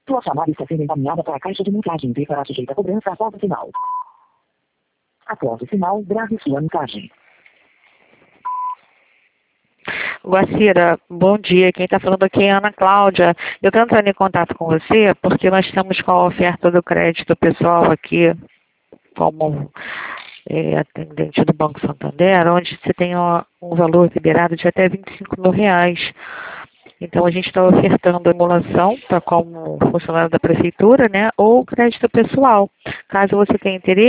Sua chamada está sendo encaminhada para a caixa de mensagens e será sujeita a cobrança após o sinal. Após o sinal, grave sua mensagem. Guacira, bom dia. Quem está falando aqui é a Ana Cláudia. Eu estou entrando em contato com você porque nós estamos com a oferta do crédito pessoal aqui como atendente do Banco Santander, onde você tem um valor liberado de até R$ 25.000. Então, a gente está ofertando emulação para como funcionário da prefeitura, né, ou crédito pessoal. Caso você tenha interesse,